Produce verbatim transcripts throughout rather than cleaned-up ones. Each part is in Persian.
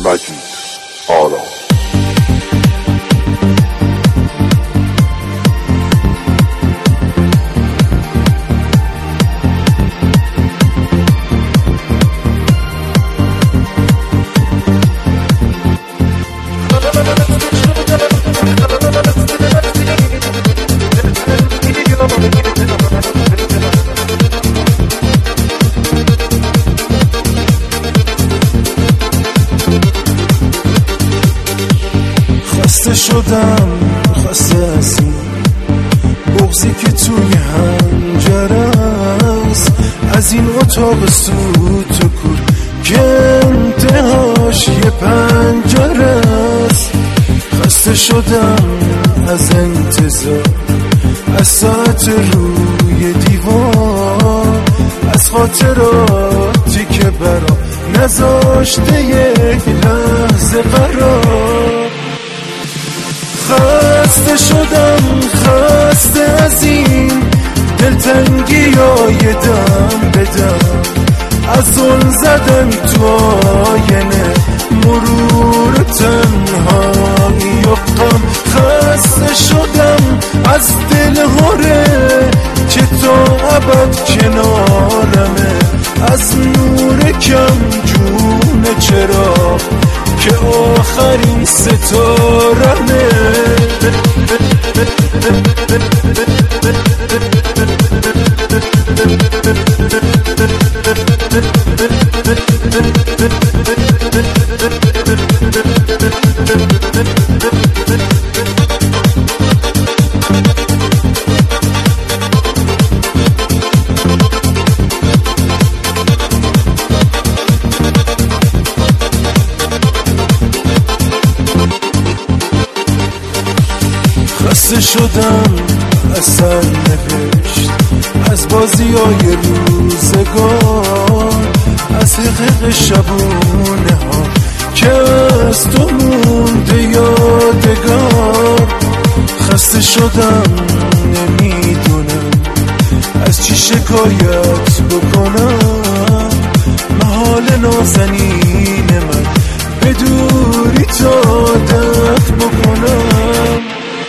مجید آرام. خسته شدم، خسته از این بغضی که توی حنجره است، از این اتاق سوت و کور که انتهاش یه پنجره است. خسته شدم از انتظار، از ساعت روی دیوار، از خاطراتی که برام نذاشته یک لحظه قرار. خسته شدم، خسته از این دلتنگی های دم به دم، از ظلم زدن تو آینه، مرور تنهایی و غم. خسته شدم از دل هره که تا ابد کنارمه، از نور کم جون چراغ که آخرین ستارمه. خسته شدم از سرنوشت، از بازی های روزگار، از حقیق شبونه ها که از تو مونده یادگار. خسته شدم نمیدونم از چی شکایت بکنم، محال نازنین من به دوری تا عادت بکنم.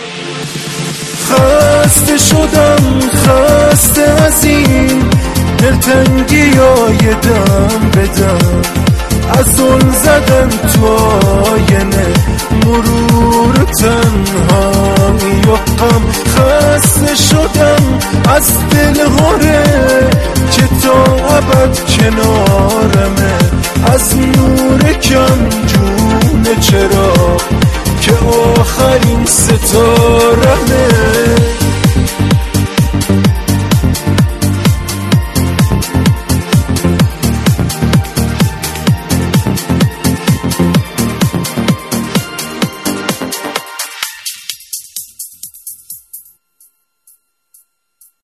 خسته شدم، خسته از این دلتنگی های دم به دم، از ظلم زدن تو آینه، مرور تنهایی و غم. خسته شدم از دل هره که تا ابد کنارمه، از نور کم جون چراغ که آخرین ستاره.